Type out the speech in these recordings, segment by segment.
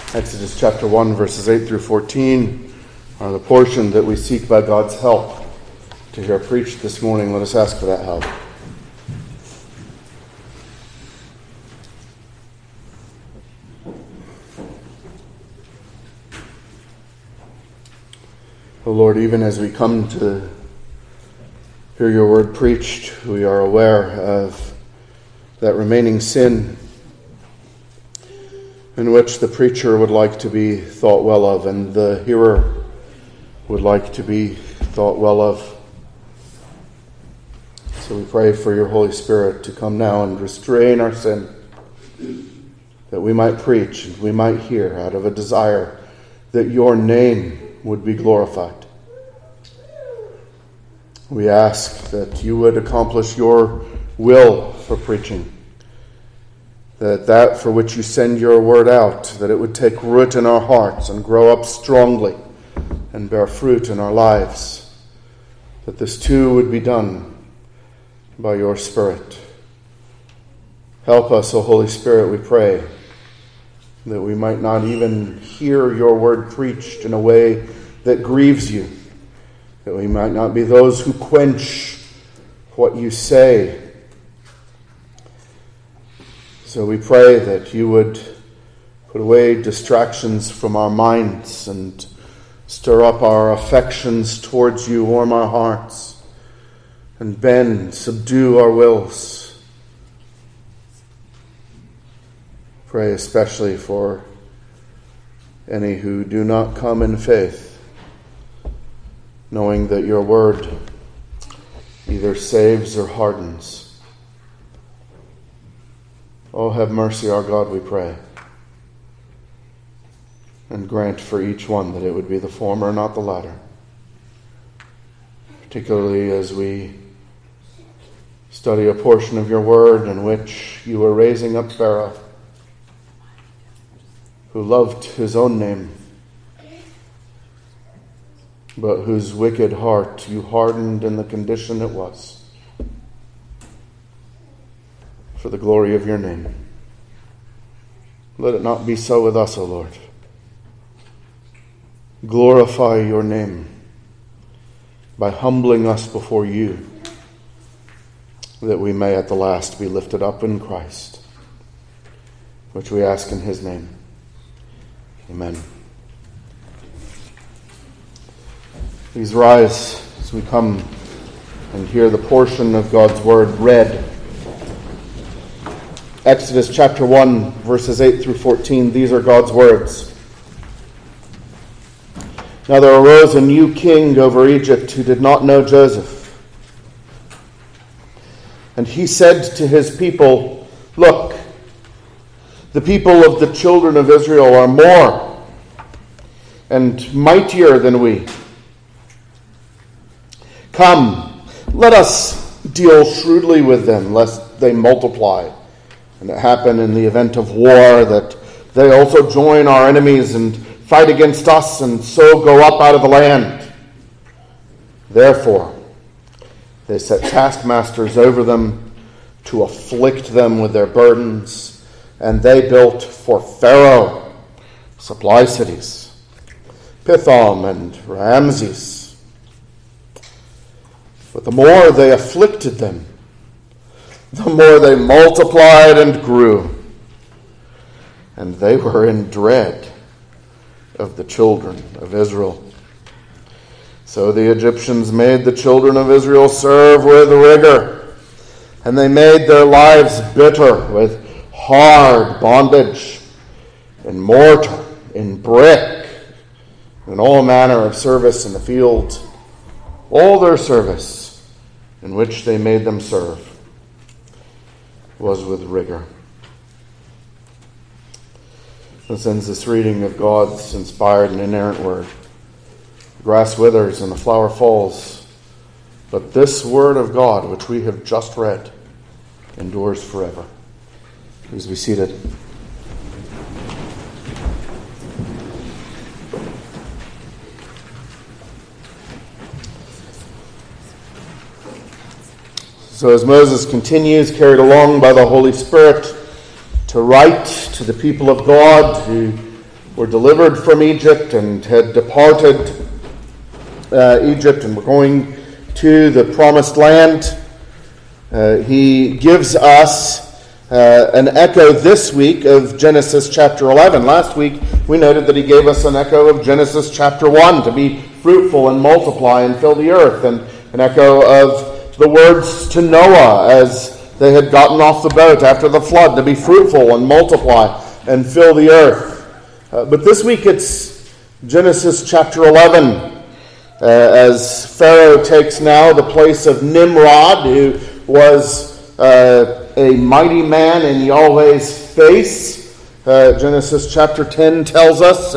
Exodus chapter 1, verses 8 through 14 are the portion that we seek by God's help to hear preached this morning. Let us ask for that help. O Lord, even as we come to hear your word preached, we are aware of that remaining sin in which the preacher would like to be thought well of and the hearer would like to be thought well of. So we pray for your Holy Spirit to come now and restrain our sin, that we might preach and we might hear out of a desire that your name would be glorified. We ask that you would accomplish your will for preaching, that for which you send your word out, that it would take root in our hearts and grow up strongly and bear fruit in our lives, that this too would be done by your Spirit. Help us, O Holy Spirit, we pray, that we might not even hear your word preached in a way that grieves you, that we might not be those who quench what you say. So we pray that you would put away distractions from our minds and stir up our affections towards you, warm our hearts, and bend, subdue our wills. Pray especially for any who do not come in faith, knowing that your word either saves or hardens. Oh, have mercy, our God, we pray, and grant for each one that it would be the former, not the latter, particularly as we study a portion of your word in which you are raising up Pharaoh, who loved his own name, but whose wicked heart you hardened in the condition it was, for the glory of your name. Let it not be so with us, O Lord. Glorify your name by humbling us before you, that we may at the last be lifted up in Christ, which we ask in his name. Amen. Please rise as we come and hear the portion of God's word read. Exodus chapter 1, verses 8 through 14. These are God's words. Now there arose a new king over Egypt who did not know Joseph. And he said to his people, "Look, the people of the children of Israel are more and mightier than we. Come, let us deal shrewdly with them, lest they multiply, and it happen in the event of war that they also join our enemies and fight against us and so go up out of the land." Therefore, they set taskmasters over them to afflict them with their burdens, and they built for Pharaoh supply cities, Pithom and Ramses. But the more they afflicted them, the more they multiplied and grew, and they were in dread of the children of Israel. So the Egyptians made the children of Israel serve with rigor, and they made their lives bitter with hard bondage, in mortar, in brick, in all manner of service in the field. All their service in which they made them serve was with rigor. This ends this reading of God's inspired and inerrant word. The grass withers and the flower falls, but this word of God, which we have just read, endures forever. Please be seated. So as Moses continues, carried along by the Holy Spirit, to write to the people of God who were delivered from Egypt and had departed Egypt and were going to the promised land. He gives us an echo this week of Genesis chapter 11. Last week we noted that he gave us an echo of Genesis chapter 1, to be fruitful and multiply and fill the earth, and an echo of the words to Noah as they had gotten off the boat after the flood, to be fruitful and multiply and fill the earth. But this week it's Genesis chapter 11, as Pharaoh takes now the place of Nimrod, who was a mighty man in Yahweh's face. Genesis chapter 10 tells us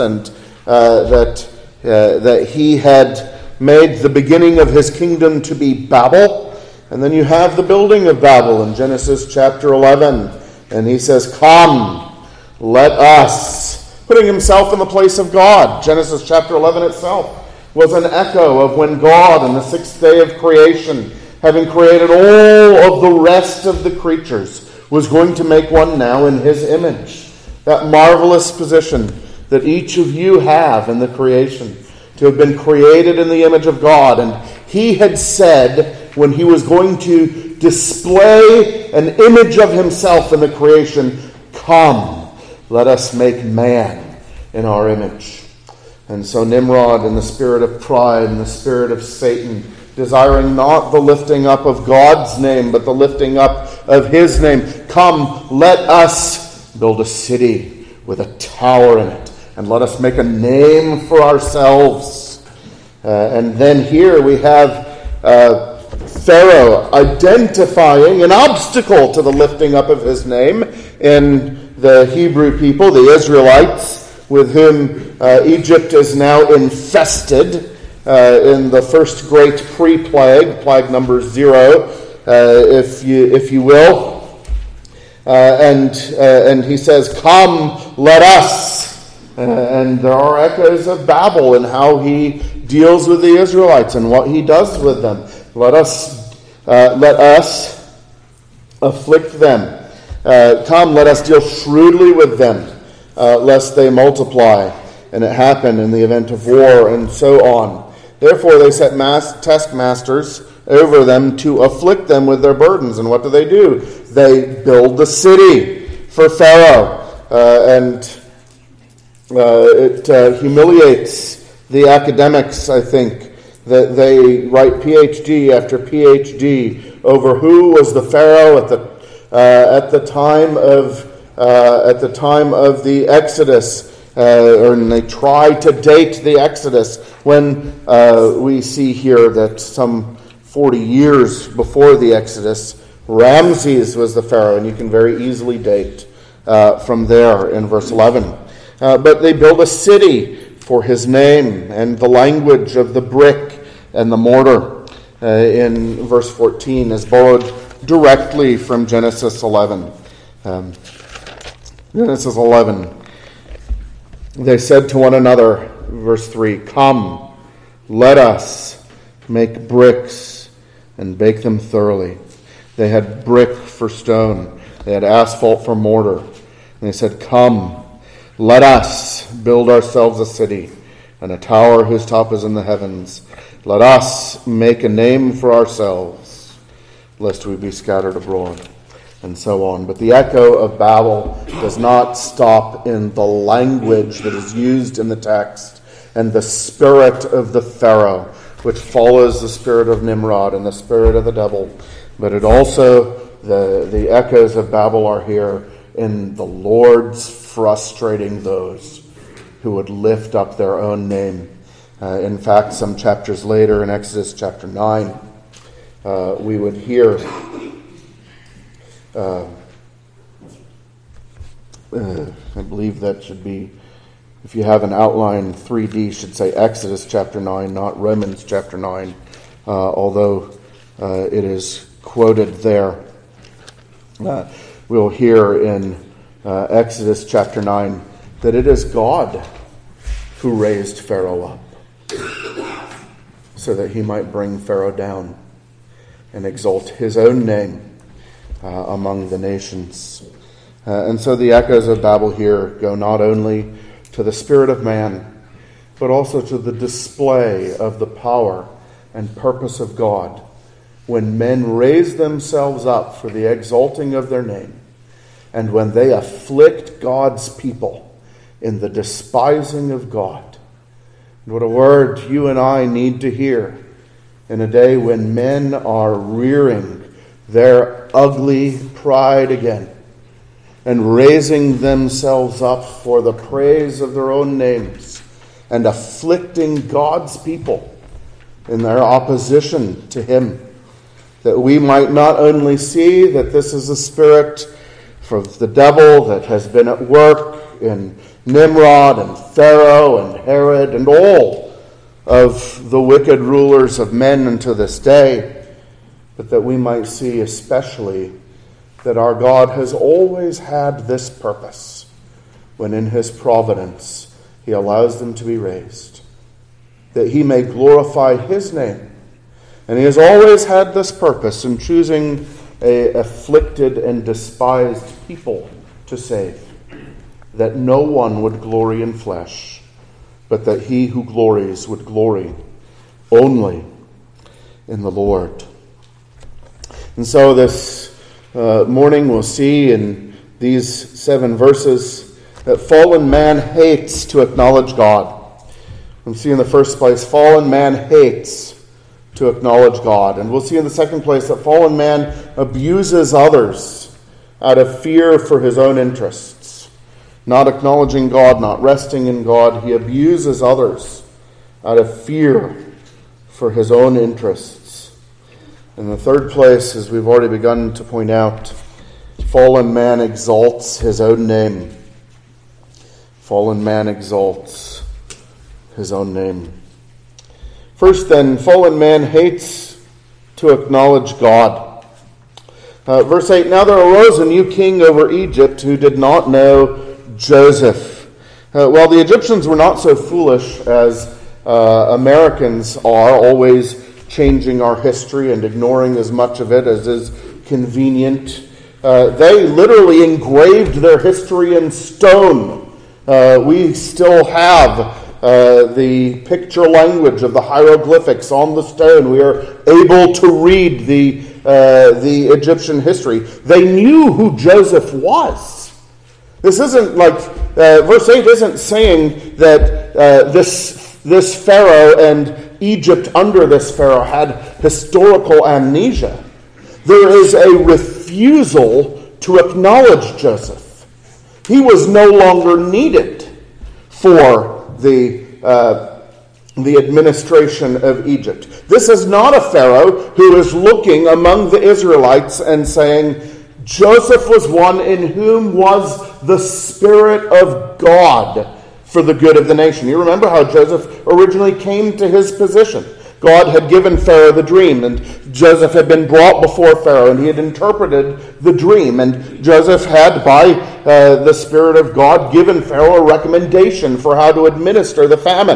that he had made the beginning of his kingdom to be Babel. And then you have the building of Babel in Genesis chapter 11. And he says, "Come, let us," putting himself in the place of God. Genesis chapter 11 itself was an echo of when God, on the sixth day of creation, having created all of the rest of the creatures, was going to make one now in his image. That marvelous position that each of you have in the creation, to have been created in the image of God. And he had said, when he was going to display an image of himself in the creation, "Come, let us make man in our image." And so Nimrod, in the spirit of pride and the spirit of Satan, desiring not the lifting up of God's name, but the lifting up of his name, "Come, let us build a city with a tower in it, and let us make a name for ourselves." And then here we have Pharaoh identifying an obstacle to the lifting up of his name in the Hebrew people, the Israelites, with whom Egypt is now infested in the first great pre-plague, plague number 0, if you will. And he says, "Come, let us." And there are echoes of Babel and how he deals with the Israelites and what he does with them. Let us afflict them. Come, let us deal shrewdly with them, lest they multiply. And it happened in the event of war, and so on. Therefore they set taskmasters over them to afflict them with their burdens. And what do? They build the city for Pharaoh. And it humiliates the academics, I think, that they write PhD after PhD over who was the Pharaoh at the time of the Exodus, and they try to date the Exodus when we see here that some 40 years before the Exodus, Ramses was the Pharaoh, and you can very easily date from there in verse 11. But they build a city for his name, and the language of the brick and the mortar in verse 14 is borrowed directly from Genesis 11. Genesis 11. They said to one another, verse 3, "Come, let us make bricks and bake them thoroughly." They had brick for stone. They had asphalt for mortar. And they said, "Come, let us build ourselves a city and a tower whose top is in the heavens. Let us make a name for ourselves, lest we be scattered abroad," and so on. But the echo of Babel does not stop in the language that is used in the text and the spirit of the Pharaoh, which follows the spirit of Nimrod and the spirit of the devil. But it also, the echoes of Babel are here in the Lord's frustrating those who would lift up their own name. In fact, some chapters later in Exodus chapter 9, we would hear I believe that should be, if you have an outline, 3D should say Exodus chapter 9, not Romans chapter 9, although it is quoted there. We'll hear in Exodus chapter 9 that it is God who raised Pharaoh up so that he might bring Pharaoh down and exalt his own name among the nations. And so the echoes of Babel here go not only to to the spirit of man, but also to the display of the power and purpose of God when men raise themselves up for the exalting of their name, and when they afflict God's people in the despising of God. And what a word you and I need to hear in a day when men are rearing their ugly pride again and raising themselves up for the praise of their own names and afflicting God's people in their opposition to him, that we might not only see that this is a spirit of the devil that has been at work in Nimrod and Pharaoh and Herod and all of the wicked rulers of men unto this day, but that we might see especially that our God has always had this purpose when in his providence he allows them to be raised, that he may glorify his name. And he has always had this purpose in choosing an afflicted and despised people to save, that no one would glory in flesh, but that he who glories would glory only in the Lord. And so this morning we'll see in these 7 verses that fallen man hates to acknowledge God. We'll see in the first place, fallen man hates to acknowledge God. And we'll see in the second place that fallen man abuses others out of fear for his own interests. Not acknowledging God, not resting in God, he abuses others out of fear for his own interests. In the third place, as we've already begun to point out, fallen man exalts his own name. Fallen man exalts his own name. First then, fallen man hates to acknowledge God. Verse 8, now there arose a new king over Egypt who did not know Joseph. Well, the Egyptians were not so foolish as Americans are, always changing our history and ignoring as much of it as is convenient. They literally engraved their history in stone. We still have the picture language of the hieroglyphics on the stone. We are able to read the Egyptian history. They knew who Joseph was. This isn't like, verse 8 isn't saying that this Pharaoh and Egypt under this Pharaoh had historical amnesia. There is a refusal to acknowledge Joseph. He was no longer needed for the administration of Egypt. This is not a Pharaoh who is looking among the Israelites and saying, Joseph was one in whom was the Spirit of God for the good of the nation. You remember how Joseph originally came to his position. God had given Pharaoh the dream, and Joseph had been brought before Pharaoh, and he had interpreted the dream. And Joseph had, by the Spirit of God, given Pharaoh a recommendation for how to administer the famine.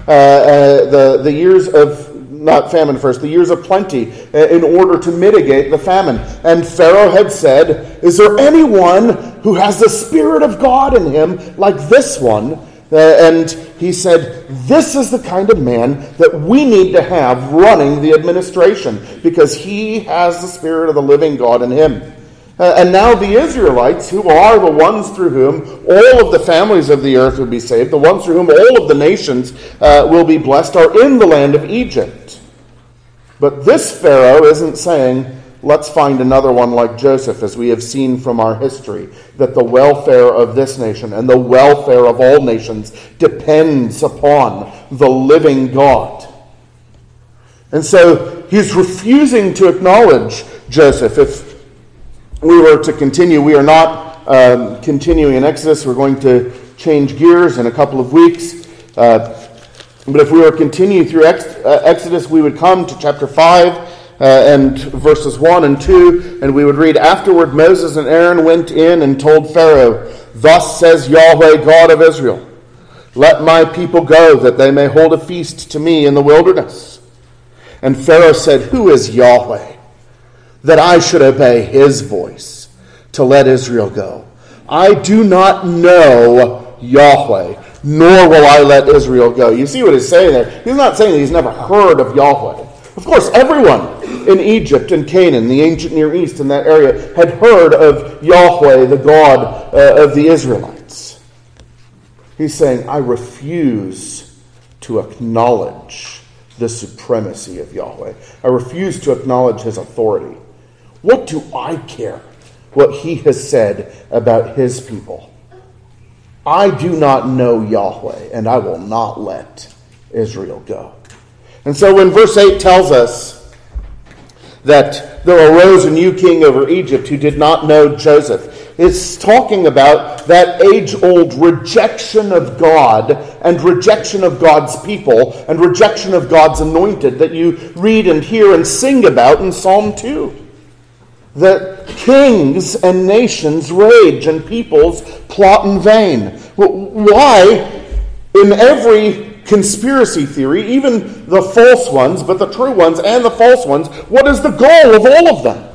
The years of, not famine first, the years of plenty, in order to mitigate the famine. And Pharaoh had said, is there anyone who has the Spirit of God in him like this one? And he said, this is the kind of man that we need to have running the administration, because he has the Spirit of the living God in him. And now the Israelites, who are the ones through whom all of the families of the earth will be saved, the ones through whom all of the nations will be blessed, are in the land of Egypt. But this Pharaoh isn't saying, let's find another one like Joseph, as we have seen from our history, that the welfare of this nation and the welfare of all nations depends upon the living God. And so he's refusing to acknowledge Joseph. If we were to continue, we are not continuing in Exodus. We're going to change gears in a couple of weeks. But if we were to continue through Exodus, we would come to chapter 5, and verses 1 and 2, and we would read, afterward Moses and Aaron went in and told Pharaoh, thus says Yahweh God of Israel, let my people go, that they may hold a feast to me in the wilderness. And Pharaoh said, who is Yahweh, that I should obey his voice to let Israel go? I do not know Yahweh, nor will I let Israel go. You see what he's saying there? He's not saying that he's never heard of Yahweh. Of course, everyone in Egypt and Canaan, the ancient Near East in that area, had heard of Yahweh, the God of the Israelites. He's saying, I refuse to acknowledge the supremacy of Yahweh. I refuse to acknowledge his authority. What do I care what he has said about his people? I do not know Yahweh, and I will not let Israel go. And so when verse 8 tells us that there arose a new king over Egypt who did not know Joseph, it's talking about that age-old rejection of God and rejection of God's people and rejection of God's anointed that you read and hear and sing about in Psalm 2. That kings and nations rage and peoples plot in vain. Why? In every conspiracy theory, even the false ones, but the true ones and the false ones, what is the goal of all of them?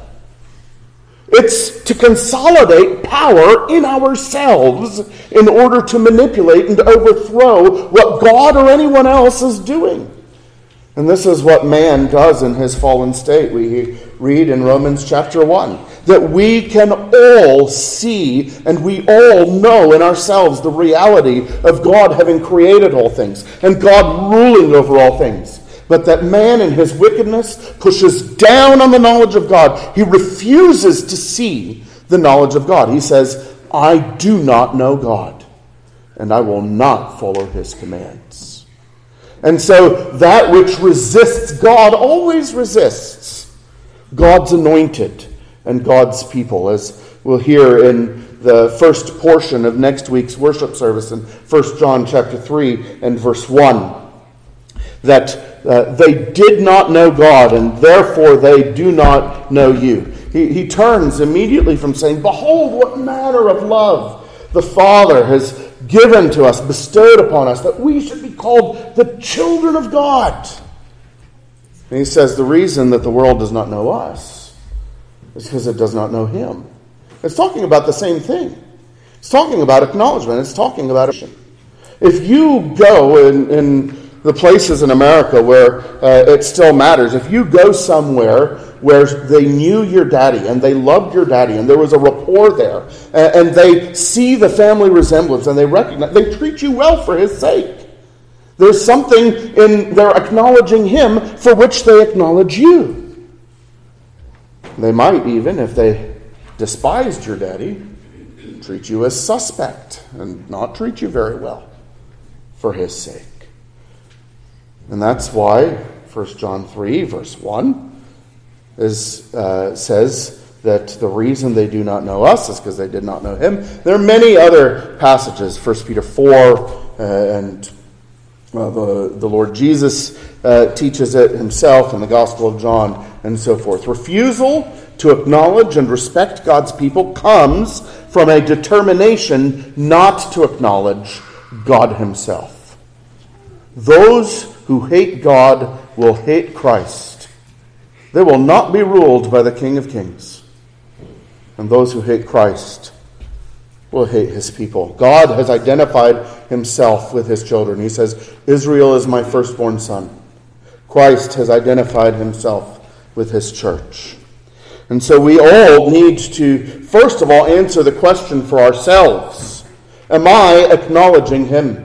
It's to consolidate power in ourselves in order to manipulate and to overthrow what God or anyone else is doing. And this is what man does in his fallen state. We read in Romans chapter 1 that we can all see and we all know in ourselves the reality of God having created all things and God ruling over all things. But that man in his wickedness pushes down on the knowledge of God. He refuses to see the knowledge of God. He says, I do not know God, and I will not follow his commands. And so that which resists God always resists God's anointed and God's people, as we'll hear in the first portion of next week's worship service in 1 John chapter 3 and verse 1, that they did not know God, and therefore they do not know you. He turns immediately from saying, behold, what manner of love the Father has given to us, bestowed upon us, that we should be called the children of God. And he says the reason that the world does not know us is because it does not know him. It's talking about the same thing. It's talking about acknowledgement. It's talking about action. If you go in the places in America where it still matters, if you go somewhere where they knew your daddy and they loved your daddy and there was a rapport there and they see the family resemblance and they recognize, they treat you well for his sake. There's something in their acknowledging him for which they acknowledge you. They might even, if they despised your daddy, treat you as suspect and not treat you very well for his sake. And that's why 1 John 3, verse 1 says that the reason they do not know us is because they did not know him. There are many other passages, 1 Peter 4, and the Lord Jesus teaches it himself in the Gospel of John, and so forth. Refusal to acknowledge and respect God's people comes from a determination not to acknowledge God himself. Those who hate God will hate Christ. They will not be ruled by the King of Kings. And those who hate Christ will hate his people. God has identified himself with his children. He says, Israel is my firstborn son. Christ has identified himself with his church. And so we all need to, first of all, answer the question for ourselves. Am I acknowledging him?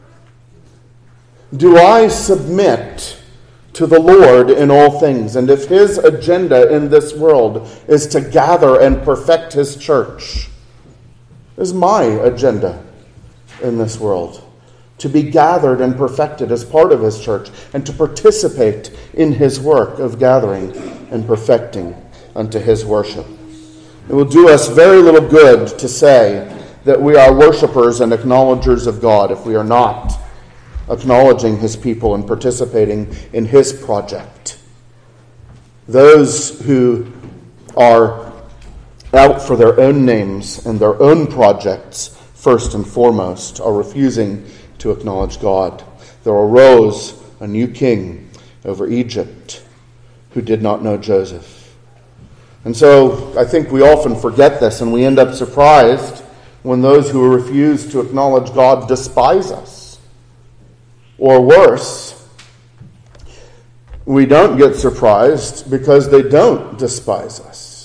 Do I submit to the Lord in all things? And if his agenda in this world is to gather and perfect his church, is my agenda in this world to be gathered and perfected as part of his church and to participate in his work of gathering and perfecting unto his worship. It will do us very little good to say that we are worshipers and acknowledgers of God if we are not acknowledging his people and participating in his project. Those who are out for their own names and their own projects, first and foremost, are refusing to acknowledge God. There arose a new king over Egypt who did not know Joseph. And so I think we often forget this and we end up surprised when those who refuse to acknowledge God despise us. Or worse, we don't get surprised because they don't despise us.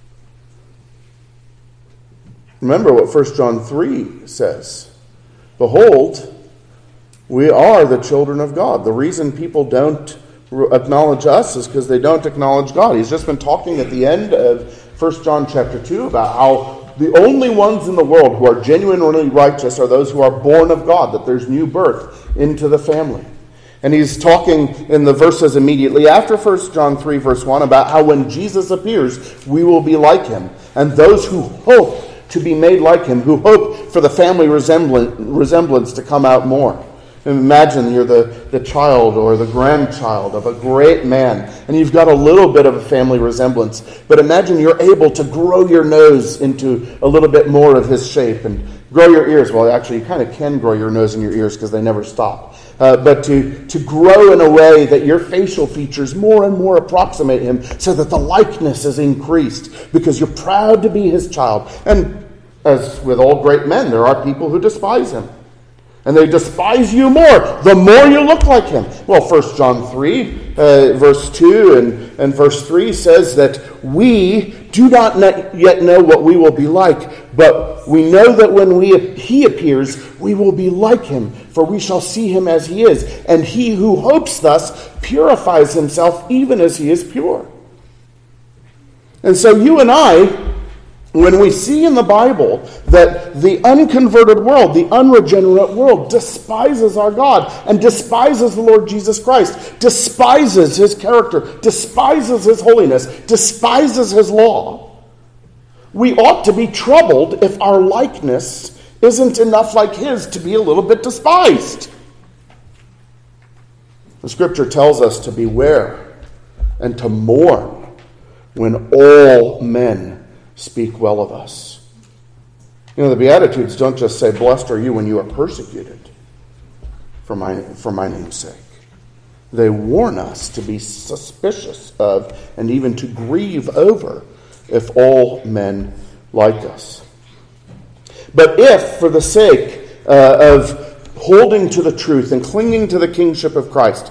Remember what 1 John 3 says. Behold, we are the children of God. The reason people don't acknowledge us is because they don't acknowledge God. He's just been talking at the end of 1 John chapter 2 about how the only ones in the world who are genuinely righteous are those who are born of God, that there's new birth into the family. And he's talking in the verses immediately after 1 John 3 verse 1 about how when Jesus appears, we will be like him. And those who hope to be made like him, who hope for the family resemblance to come out more. Imagine you're the child or the grandchild of a great man, and you've got a little bit of a family resemblance. But imagine you're able to grow your nose into a little bit more of his shape and grow your ears. Well, actually, you kind of can grow your nose and your ears because they never stop. But to grow in a way that your facial features more and more approximate him so that the likeness is increased because you're proud to be his child. And as with all great men, there are people who despise him. And they despise you more, the more you look like him. Well, 1 John 3, verse 2 and verse 3 says that we do not yet know what we will be like, but we know that when he appears, we will be like him, for we shall see him as he is. And he who hopes thus purifies himself even as he is pure. And so you and I, when we see in the Bible that the unconverted world, the unregenerate world, despises our God and despises the Lord Jesus Christ, despises his character, despises his holiness, despises his law, we ought to be troubled if our likeness isn't enough like his to be a little bit despised. The Scripture tells us to beware and to mourn when all men speak well of us. You know, the Beatitudes don't just say, blessed are you when you are persecuted for my name's sake. They warn us to be suspicious of and even to grieve over if all men like us. But if, for the sake of holding to the truth and clinging to the kingship of Christ,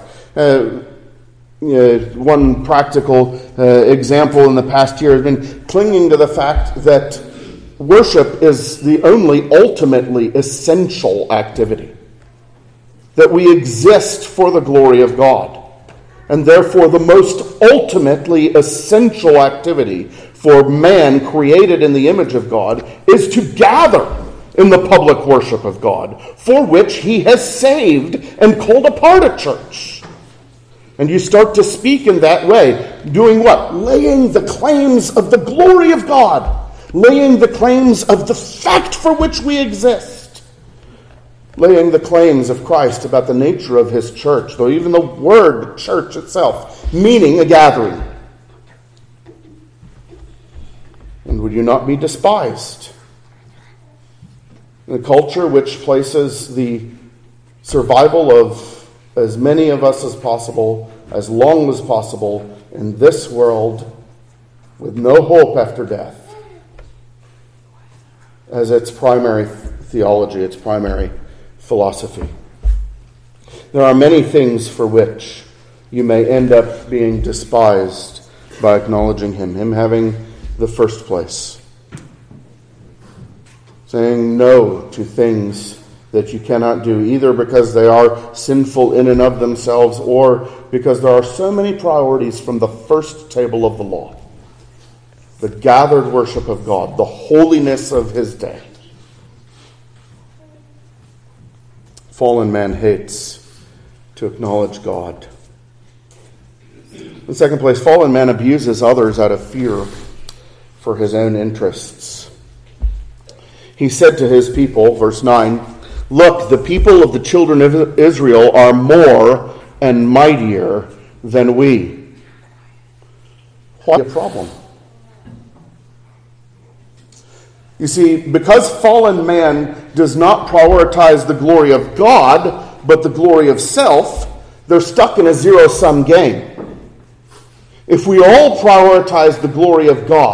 one practical example in the past year has been clinging to the fact that worship is the only ultimately essential activity. That we exist for the glory of God. And therefore the most ultimately essential activity for man created in the image of God is to gather in the public worship of God, for which he has saved and called apart a church. And you start to speak in that way. Doing what? Laying the claims of the glory of God. Laying the claims of the fact for which we exist. Laying the claims of Christ about the nature of his church. Though even the word church itself, meaning a gathering. And would you not be despised? In a culture which places the survival of as many of us as possible, as long as possible, in this world, with no hope after death, as its primary theology, its primary philosophy. There are many things for which you may end up being despised by acknowledging him having the first place. Saying no to things that you cannot do, either because they are sinful in and of themselves or because there are so many priorities from the first table of the law. The gathered worship of God, the holiness of his day. Fallen man hates to acknowledge God. In the second place, fallen man abuses others out of fear for his own interests. He said to his people, verse 9, look, the people of the children of Israel are more and mightier than we. Why a problem? You see, because fallen man does not prioritize the glory of God, but the glory of self, they're stuck in a zero-sum game. If we all prioritize the glory of God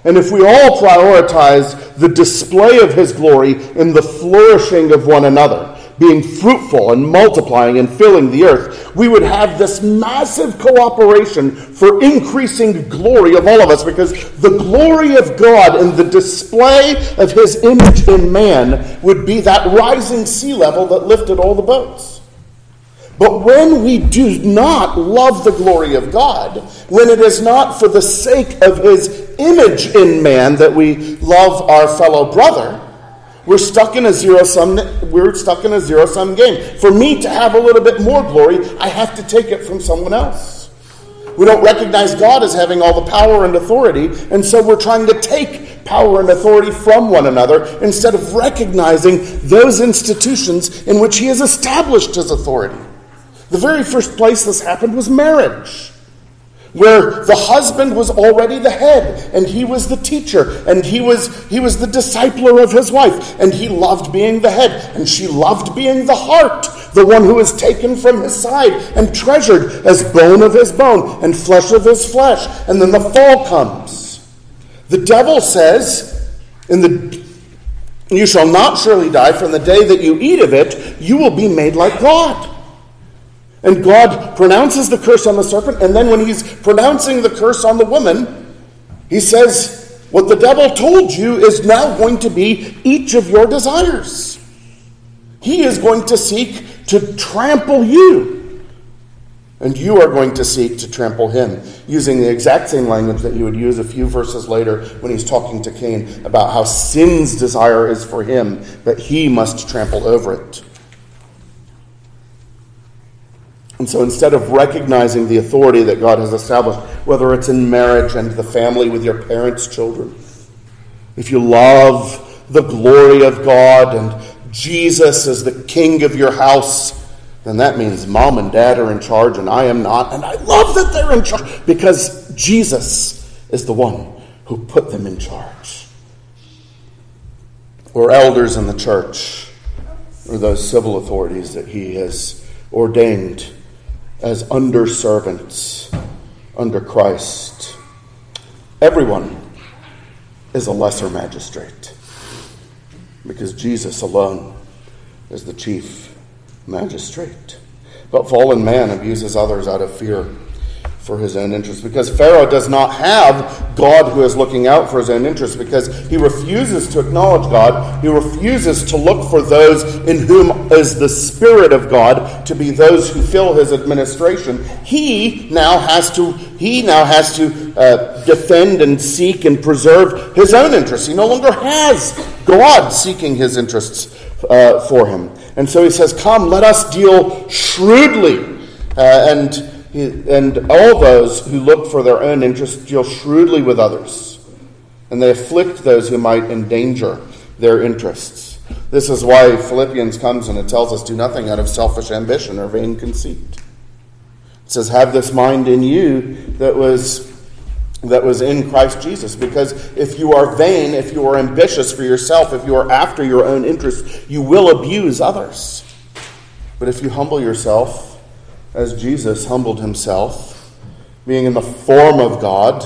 And if we all prioritize the display of his glory in the flourishing of one another, being fruitful and multiplying and filling the earth, we would have this massive cooperation for increasing glory of all of us, because the glory of God and the display of his image in man would be that rising sea level that lifted all the boats. But when we do not love the glory of God, when it is not for the sake of his image in man that we love our fellow brother, we're stuck in a zero-sum game. For me to have a little bit more glory, I have to take it from someone else. We don't recognize God as having all the power and authority, and so we're trying to take power and authority from one another instead of recognizing those institutions in which he has established his authority. The very first place this happened was marriage, where the husband was already the head, and he was the teacher, and he was the discipler of his wife, and he loved being the head, and she loved being the heart, the one who was taken from his side and treasured as bone of his bone and flesh of his flesh. And then the fall comes. The devil says, "You shall not surely die, for in the day that you eat of it, you will be made like God." And God pronounces the curse on the serpent, and then when he's pronouncing the curse on the woman, he says, what the devil told you is now going to be each of your desires. He is going to seek to trample you, and you are going to seek to trample him, using the exact same language that he would use a few verses later when he's talking to Cain about how sin's desire is for him, but he must trample over it. And so instead of recognizing the authority that God has established, whether it's in marriage and the family with your parents' children, if you love the glory of God and Jesus is the king of your house, then that means mom and dad are in charge and I am not. And I love that they're in charge because Jesus is the one who put them in charge. Or elders in the church, or those civil authorities that he has ordained as under-servants under Christ. Everyone is a lesser magistrate because Jesus alone is the chief magistrate. But fallen man abuses others out of fear for his own interest, because Pharaoh does not have God who is looking out for his own interest, because he refuses to acknowledge God. He refuses to look for those in whom is the Spirit of God to be those who fill his administration. He now has to defend and seek and preserve his own interests. He no longer has God seeking his interests for him. And so he says, "Come, let us deal shrewdly," and all those who look for their own interests deal shrewdly with others, and they afflict those who might endanger their interests. This is why Philippians comes and it tells us, do nothing out of selfish ambition or vain conceit. It says, have this mind in you that was in Christ Jesus. Because if you are vain, if you are ambitious for yourself, if you are after your own interests, you will abuse others. But if you humble yourself, as Jesus humbled himself, being in the form of God,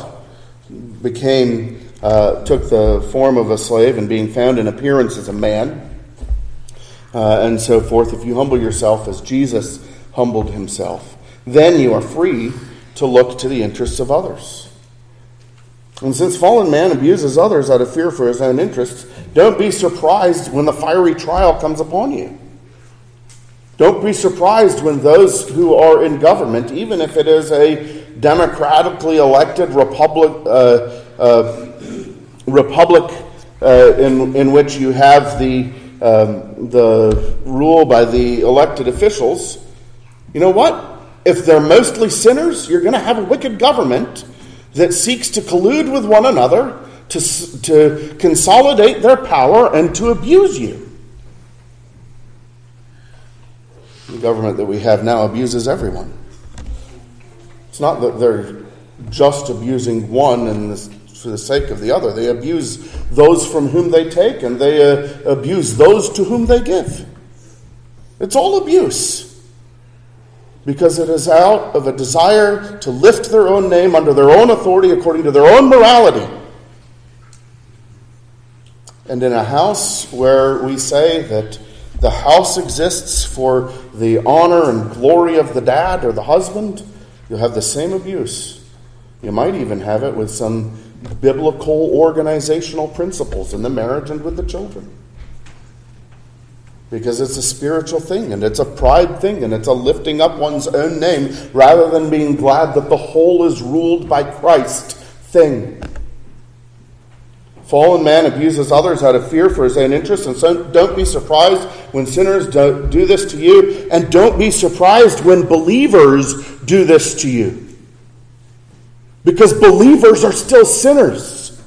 took the form of a slave and being found in appearance as a man, and so forth. If you humble yourself as Jesus humbled himself, then you are free to look to the interests of others. And since fallen man abuses others out of fear for his own interests, don't be surprised when the fiery trial comes upon you. Don't be surprised when those who are in government, even if it is a democratically elected republic in which you have the rule by the elected officials, you know what? If they're mostly sinners, you're going to have a wicked government that seeks to collude with one another, to consolidate their power, and to abuse you. The government that we have now abuses everyone. It's not that they're just abusing one for the sake of the other. They abuse those from whom they take, and they abuse those to whom they give. It's all abuse. Because it is out of a desire to lift their own name under their own authority according to their own morality. And in a house where we say that the house exists for the honor and glory of the dad or the husband, you'll have the same abuse. You might even have it with some biblical organizational principles in the marriage and with the children. Because it's a spiritual thing, and it's a pride thing, and it's a lifting up one's own name rather than being glad that the whole is ruled by Christ thing. Fallen man abuses others out of fear for his own interests, and so don't be surprised when sinners do this to you, and don't be surprised when believers do this to you. Because believers are still sinners.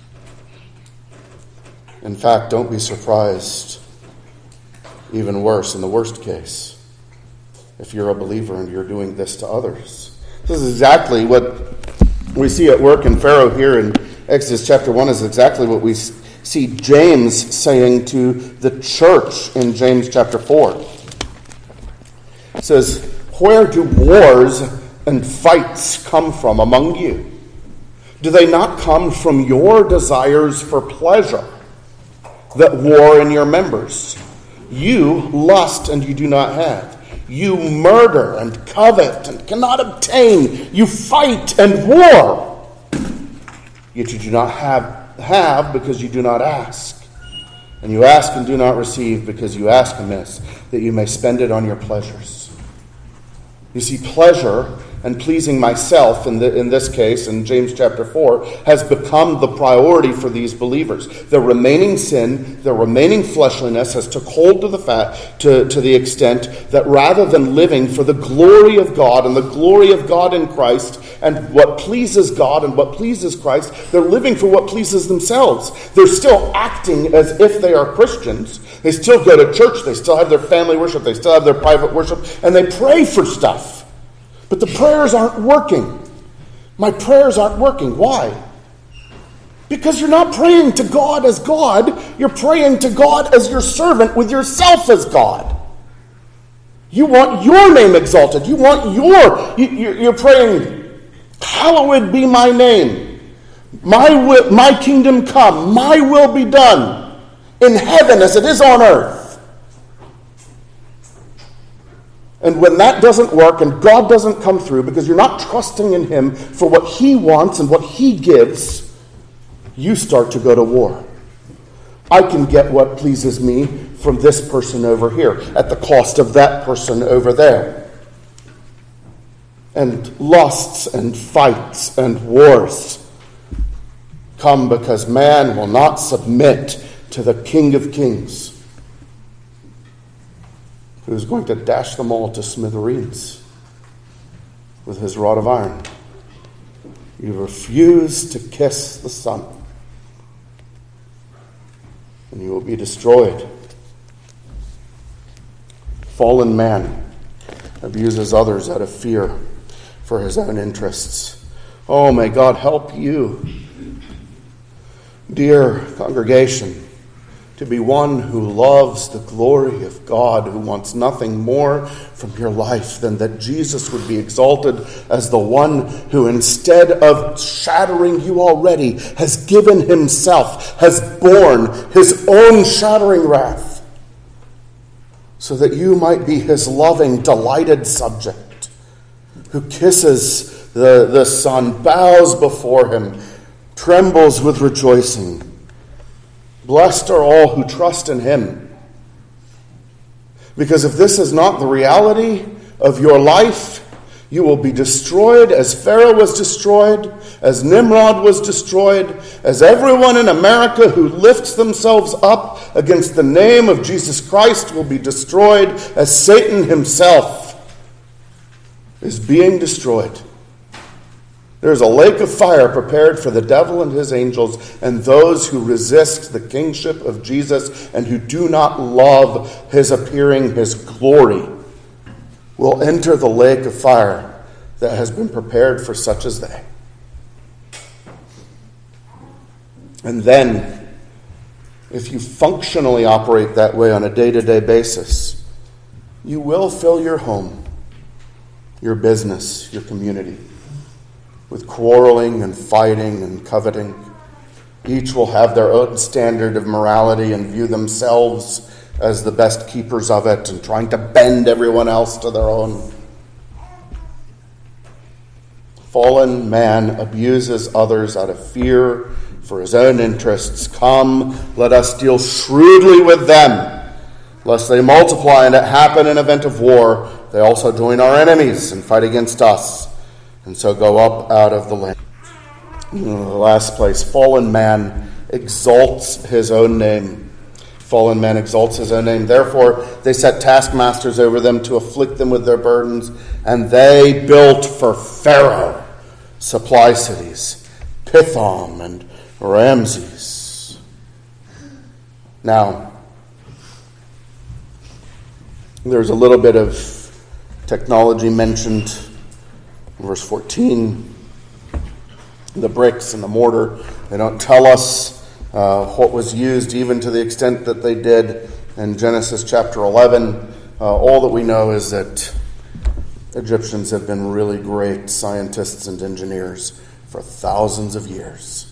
In fact, don't be surprised, even worse, in the worst case, if you're a believer and you're doing this to others. This is exactly what we see at work in Pharaoh here in Exodus chapter 1 is exactly what we see James saying to the church in James chapter 4. It says, "Where do wars and fights come from among you? Do they not come from your desires for pleasure that war in your members? You lust and you do not have. You murder and covet and cannot obtain. You fight and war. Yet you do not have because you do not ask. And you ask and do not receive because you ask amiss, that you may spend it on your pleasures." You see, pleasure and pleasing myself, in this case, in James chapter 4, has become the priority for these believers. The remaining sin, the remaining fleshliness has took hold to the extent that rather than living for the glory of God and the glory of God in Christ and what pleases God and what pleases Christ, they're living for what pleases themselves. They're still acting as if they are Christians. They still go to church. They still have their family worship. They still have their private worship. And they pray for stuff. But the prayers aren't working. My prayers aren't working. Why? Because you're not praying to God as God. You're praying to God as your servant with yourself as God. You want your name exalted. You want you're praying, "Hallowed be my name. My kingdom come. My will be done in heaven as it is on earth." And when that doesn't work and God doesn't come through because you're not trusting in Him for what He wants and what He gives, you start to go to war. I can get what pleases me from this person over here at the cost of that person over there. And lusts and fights and wars come because man will not submit to the King of Kings, who's going to dash them all to smithereens with his rod of iron. You refuse to kiss the Son, and you will be destroyed. Fallen man abuses others out of fear for his own interests. Oh, may God help you, dear congregation, to be one who loves the glory of God, who wants nothing more from your life than that Jesus would be exalted as the one who, instead of shattering you already, has given himself, has borne his own shattering wrath, so that you might be his loving, delighted subject, who kisses the Son, bows before him, trembles with rejoicing. Blessed are all who trust in him. Because if this is not the reality of your life, you will be destroyed as Pharaoh was destroyed, as Nimrod was destroyed, as everyone in America who lifts themselves up against the name of Jesus Christ will be destroyed, as Satan himself is being destroyed. There is a lake of fire prepared for the devil and his angels and those who resist the kingship of Jesus and who do not love his appearing, his glory, will enter the lake of fire that has been prepared for such as they. And then, if you functionally operate that way on a day-to-day basis, you will fill your home, your business, your community with quarreling and fighting and coveting Each will have their own standard of morality and view themselves as the best keepers of it and trying to bend everyone else to their own. Fallen man abuses others out of fear for his own interests. Come, let us deal shrewdly with them, lest they multiply and it happen in event of war. They also join our enemies and fight against us, and so go up out of the land. In the last place, fallen man exalts his own name. Fallen man exalts his own name. Therefore, they set taskmasters over them to afflict them with their burdens, and they built for Pharaoh supply cities, Pithom and Ramses. Now, there's a little bit of technology mentioned in verse 14. The bricks and the mortar, they don't tell us what was used, even to the extent that they did in Genesis chapter 11. All that we know is that Egyptians have been really great scientists and engineers for thousands of years.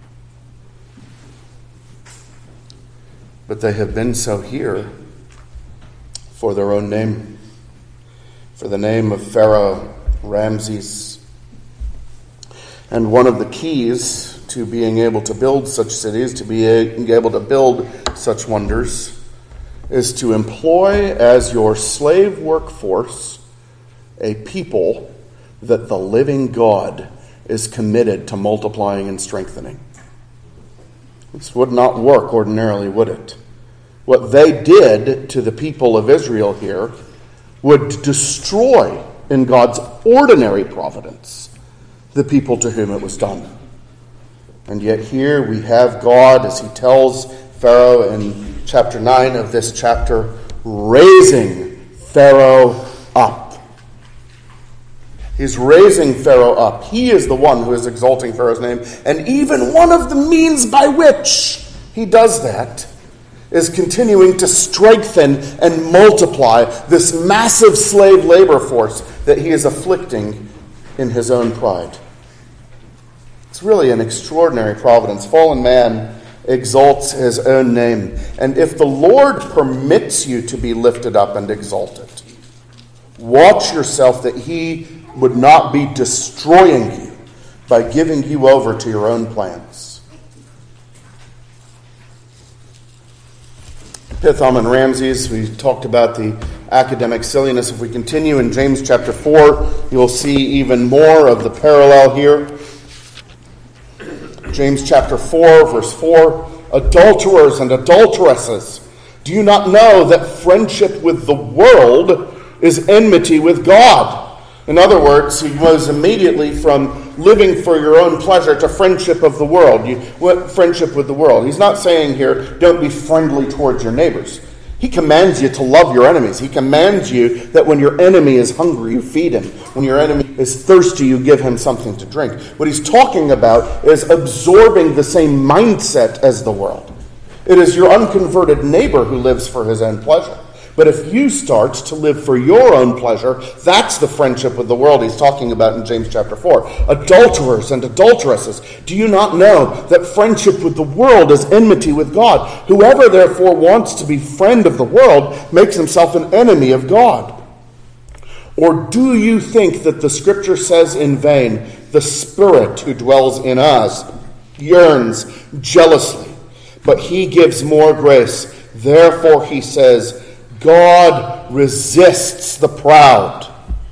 But they have been so here for their own name, for the name of Pharaoh Ramses. And one of the keys to being able to build such cities, to being able to build such wonders, is to employ as your slave workforce a people that the living God is committed to multiplying and strengthening. This would not work ordinarily, would it? What they did to the people of Israel here would destroy, in God's ordinary providence, the people to whom it was done. And yet here we have God, as he tells Pharaoh in chapter 9 of this chapter, raising Pharaoh up. He's raising Pharaoh up. He is the one who is exalting Pharaoh's name. And even one of the means by which he does that is continuing to strengthen and multiply this massive slave labor force that he is afflicting in his own pride. It's really an extraordinary providence. Fallen man exalts his own name. And if the Lord permits you to be lifted up and exalted, watch yourself that he would not be destroying you by giving you over to your own plans. Pithom and Ramses, we talked about the academic silliness. If we continue in James chapter 4, you'll see even more of the parallel here. James chapter 4, verse 4, adulterers and adulteresses, do you not know that friendship with the world is enmity with God? In other words, he goes immediately from living for your own pleasure to friendship of the world. Friendship with the world. He's not saying here, don't be friendly towards your neighbors. He commands you to love your enemies. He commands you that when your enemy is hungry, you feed him. When your enemy is thirsty, you give him something to drink. What he's talking about is absorbing the same mindset as the world. It is your unconverted neighbor who lives for his own pleasure. But if you start to live for your own pleasure, that's the friendship with the world he's talking about in James chapter 4. Adulterers and adulteresses, do you not know that friendship with the world is enmity with God? Whoever therefore wants to be friend of the world makes himself an enemy of God. Or do you think that the scripture says in vain, the Spirit who dwells in us yearns jealously, but he gives more grace. Therefore he says, God resists the proud,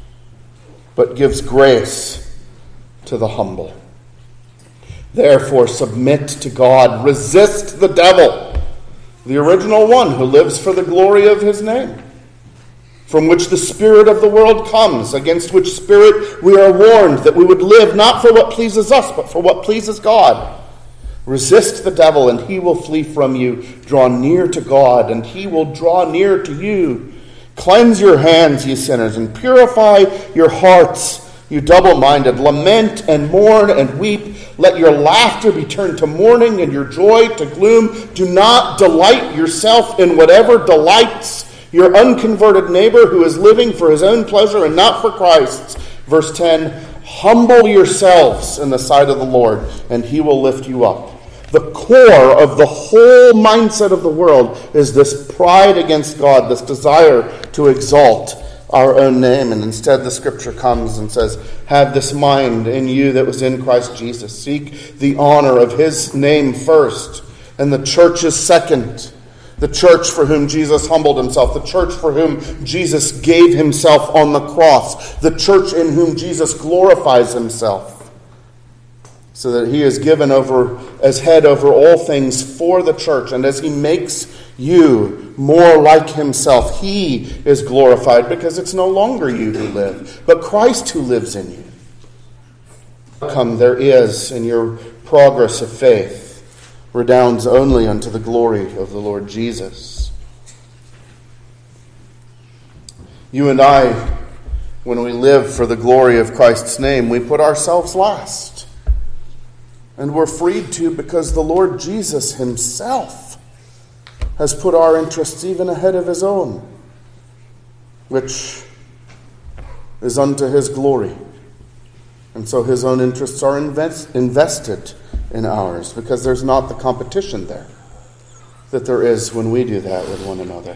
but gives grace to the humble. Therefore, submit to God. Resist the devil, the original one who lives for the glory of his name, from which the spirit of the world comes, against which spirit we are warned, that we would live not for what pleases us, but for what pleases God. Resist the devil, and he will flee from you. Draw near to God, and he will draw near to you. Cleanse your hands, ye sinners, and purify your hearts, you double-minded. Lament and mourn and weep. Let your laughter be turned to mourning and your joy to gloom. Do not delight yourself in whatever delights your unconverted neighbor who is living for his own pleasure and not for Christ's. Verse 10, humble yourselves in the sight of the Lord, and he will lift you up. The core of the whole mindset of the world is this pride against God, this desire to exalt our own name. And instead the Scripture comes and says, have this mind in you that was in Christ Jesus. Seek the honor of his name first, and the church is second. The church for whom Jesus humbled himself, the church for whom Jesus gave himself on the cross, the church in whom Jesus glorifies himself, so that he is given over as head over all things for the church. And as he makes you more like himself, he is glorified, because it's no longer you who live, but Christ who lives in you. Come there is in your progress of faith redounds only unto the glory of the Lord Jesus. You and I, when we live for the glory of Christ's name, we put ourselves last. And we're freed to, because the Lord Jesus himself has put our interests even ahead of his own, which is unto his glory. And so his own interests are invested in ours, because there's not the competition there that there is when we do that with one another.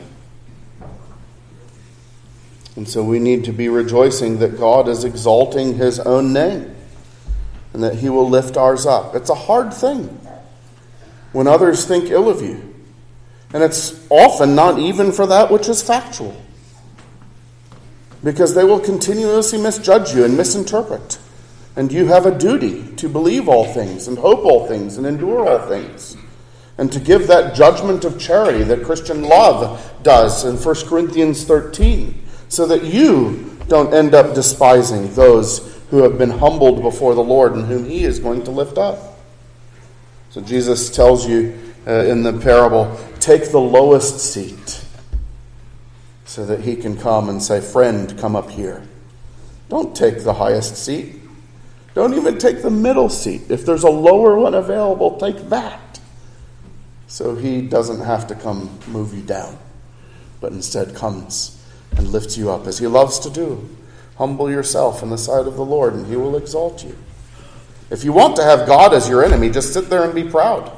And so we need to be rejoicing that God is exalting his own name, and that he will lift ours up. It's a hard thing when others think ill of you. And it's often not even for that which is factual, because they will continuously misjudge you and misinterpret. And you have a duty to believe all things and hope all things and endure all things, and to give that judgment of charity that Christian love does in 1 Corinthians 13, so that you don't end up despising those who have been humbled before the Lord and whom he is going to lift up. So Jesus tells you in the parable, take the lowest seat so that he can come and say, friend, come up here. Don't take the highest seat. Don't even take the middle seat. If there's a lower one available, take that. So he doesn't have to come move you down, but instead comes and lifts you up, as he loves to do. Humble yourself in the sight of the Lord, and he will exalt you. If you want to have God as your enemy, just sit there and be proud.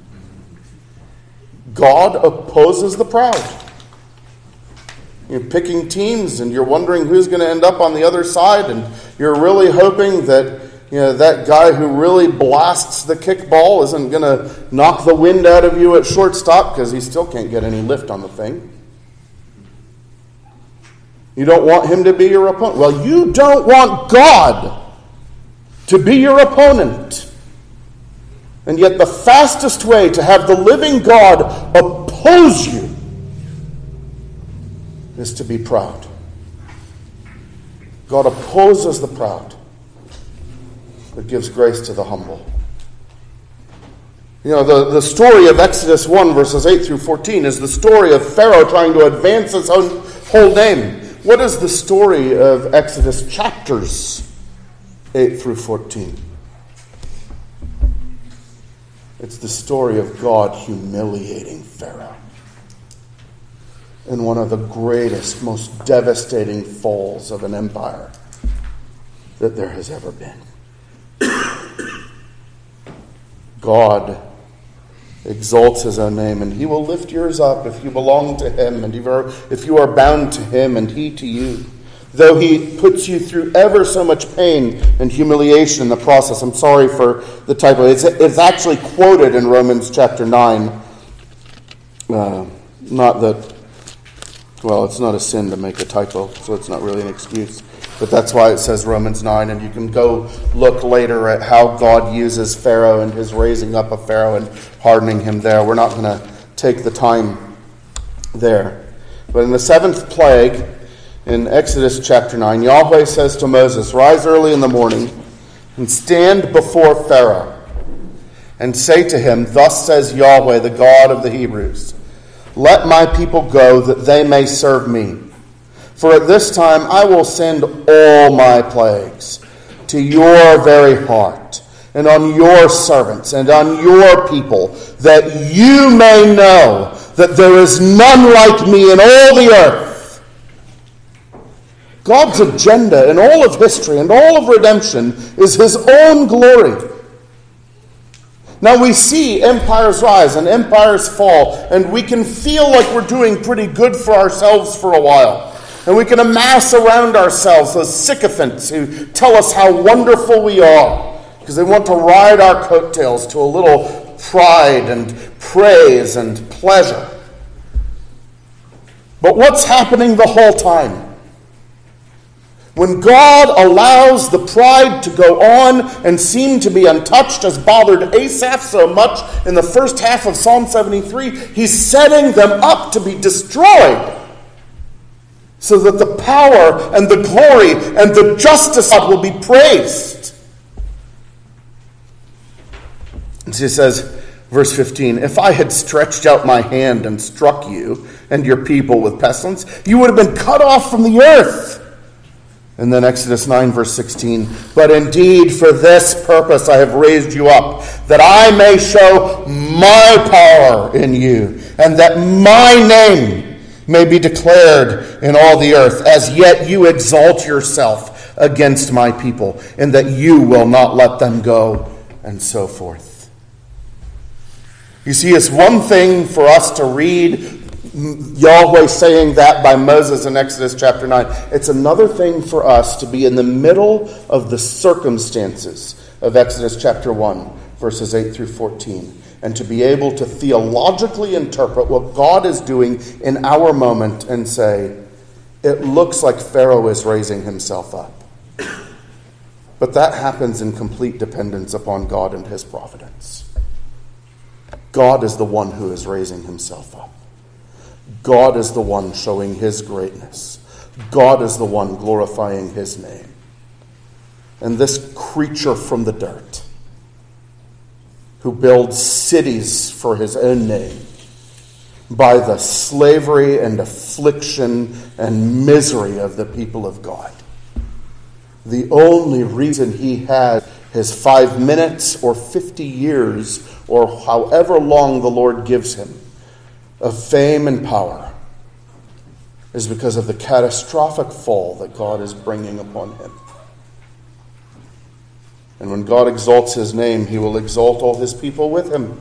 God opposes the proud. You're picking teams, and you're wondering who's going to end up on the other side, and you're really hoping that that guy who really blasts the kickball isn't going to knock the wind out of you at shortstop, because he still can't get any lift on the thing. You don't want him to be your opponent. Well, you don't want God to be your opponent. And yet the fastest way to have the living God oppose you is to be proud. God opposes the proud, but gives grace to the humble. The story of Exodus 1, verses 8 through 14 is the story of Pharaoh trying to advance his own whole name. What is the story of Exodus chapters 8 through 14? It's the story of God humiliating Pharaoh in one of the greatest, most devastating falls of an empire that there has ever been. God exalts his own name, and he will lift yours up if you belong to him, and if you are bound to him and he to you. Though he puts you through ever so much pain and humiliation in the process. I'm sorry for the typo. It's actually quoted in Romans chapter 9. It's not a sin to make a typo, so it's not really an excuse. But that's why it says Romans 9, and you can go look later at how God uses Pharaoh and his raising up of Pharaoh and hardening him there. We're not going to take the time there. But in the 7th plague, in Exodus chapter 9, Yahweh says to Moses, rise early in the morning and stand before Pharaoh and say to him, thus says Yahweh, the God of the Hebrews, let my people go that they may serve me. For at this time I will send all my plagues to your very heart, and on your servants, and on your people, that you may know that there is none like me in all the earth. God's agenda in all of history and all of redemption is his own glory. Now we see empires rise and empires fall, and we can feel like we're doing pretty good for ourselves for a while. And we can amass around ourselves those sycophants who tell us how wonderful we are, because they want to ride our coattails to a little pride and praise and pleasure. But what's happening the whole time? When God allows the pride to go on and seem to be untouched, as bothered Asaph so much in the first half of Psalm 73, he's setting them up to be destroyed, so that the power and the glory and the justice of God will be praised. And he says, verse 15, if I had stretched out my hand and struck you and your people with pestilence, you would have been cut off from the earth. And then Exodus 9, verse 16, but indeed for this purpose I have raised you up, that I may show my power in you, and that my name may be declared in all the earth. As yet you exalt yourself against my people, and that you will not let them go, and so forth. You see, it's one thing for us to read Yahweh saying that by Moses in Exodus chapter 9. It's another thing for us to be in the middle of the circumstances of Exodus chapter 1, verses 8 through 14, and to be able to theologically interpret what God is doing in our moment and say, it looks like Pharaoh is raising himself up. But that happens in complete dependence upon God and his providence. God is the one who is raising himself up. God is the one showing his greatness. God is the one glorifying his name. And this creature from the dirt, who builds cities for his own name, by the slavery and affliction and misery of the people of God. The only reason he had his 5 minutes or 50 years or however long the Lord gives him of fame and power is because of the catastrophic fall that God is bringing upon him. And when God exalts his name, he will exalt all his people with him.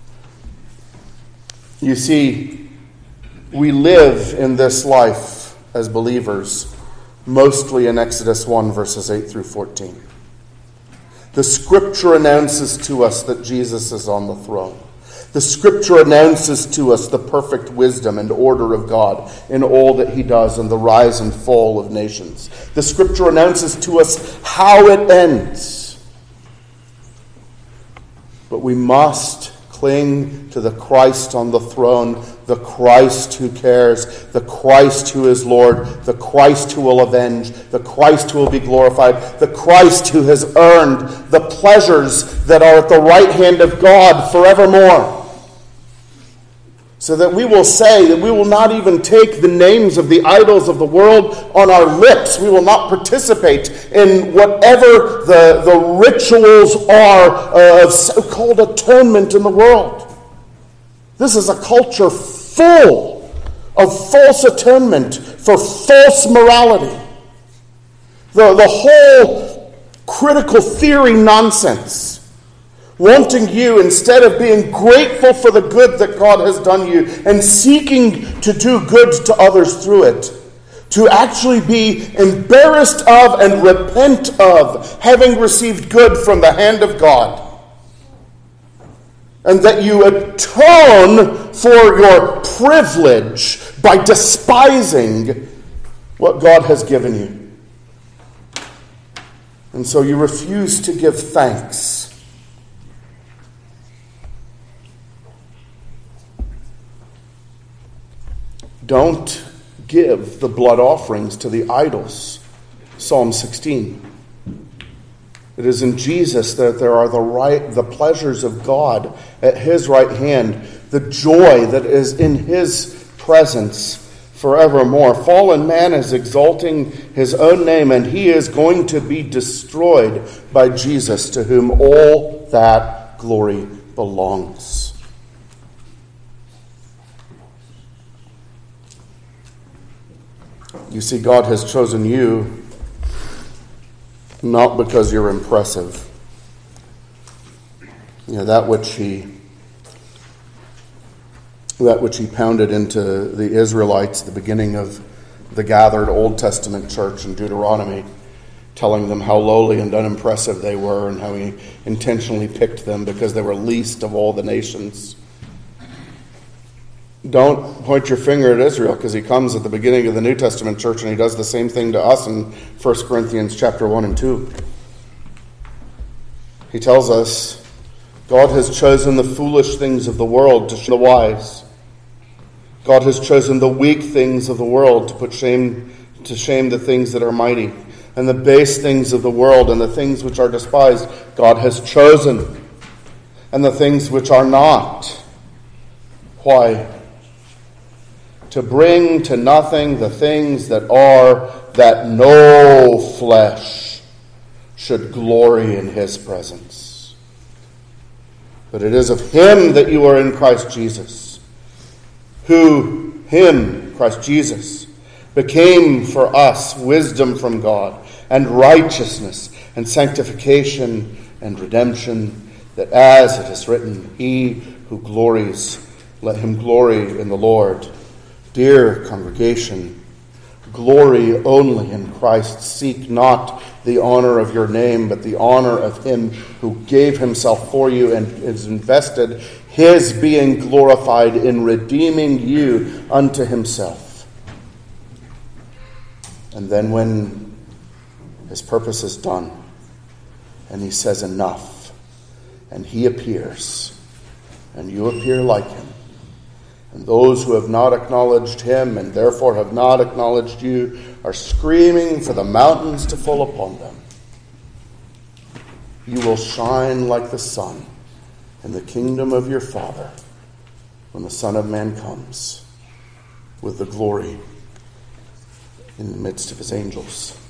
You see, we live in this life as believers mostly in Exodus 1, verses 8 through 14. The Scripture announces to us that Jesus is on the throne. The Scripture announces to us the perfect wisdom and order of God in all that he does and the rise and fall of nations. The Scripture announces to us how it ends. But we must cling to the Christ on the throne, the Christ who cares, the Christ who is Lord, the Christ who will avenge, the Christ who will be glorified, the Christ who has earned the pleasures that are at the right hand of God forevermore. So that we will say that we will not even take the names of the idols of the world on our lips. We will not participate in whatever the rituals are of so-called atonement in the world. This is a culture full of false atonement for false morality. The whole critical theory nonsense. Wanting you, instead of being grateful for the good that God has done you and seeking to do good to others through it, to actually be embarrassed of and repent of having received good from the hand of God. And that you atone for your privilege by despising what God has given you. And so you refuse to give thanks. Don't give the blood offerings to the idols. Psalm 16. It is in Jesus that there are the pleasures of God at his right hand, the joy that is in his presence forevermore. Fallen man is exalting his own name, and he is going to be destroyed by Jesus, to whom all that glory belongs. You see, God has chosen you not because you're impressive, that which he pounded into the Israelites at the beginning of the gathered Old Testament church in Deuteronomy, telling them how lowly and unimpressive they were and how he intentionally picked them because they were least of all the nations. Don't point your finger at Israel, because he comes at the beginning of the New Testament church and he does the same thing to us in 1 Corinthians chapter 1 and 2. He tells us, God has chosen the foolish things of the world to show the wise. God has chosen the weak things of the world to put to shame the things that are mighty. And the base things of the world and the things which are despised, God has chosen. And the things which are not. Why? To bring to nothing the things that are, that no flesh should glory in his presence. But it is of him that you are in Christ Jesus, who, him, Christ Jesus, became for us wisdom from God, and righteousness, and sanctification, and redemption, that as it is written, he who glories, let him glory in the Lord. Dear congregation, glory only in Christ. Seek not the honor of your name, but the honor of him who gave himself for you and is invested his being glorified in redeeming you unto himself. And then when his purpose is done, and he says enough, and he appears, and you appear like him, and those who have not acknowledged him and therefore have not acknowledged you are screaming for the mountains to fall upon them. You will shine like the sun in the kingdom of your Father when the Son of Man comes with the glory in the midst of his angels.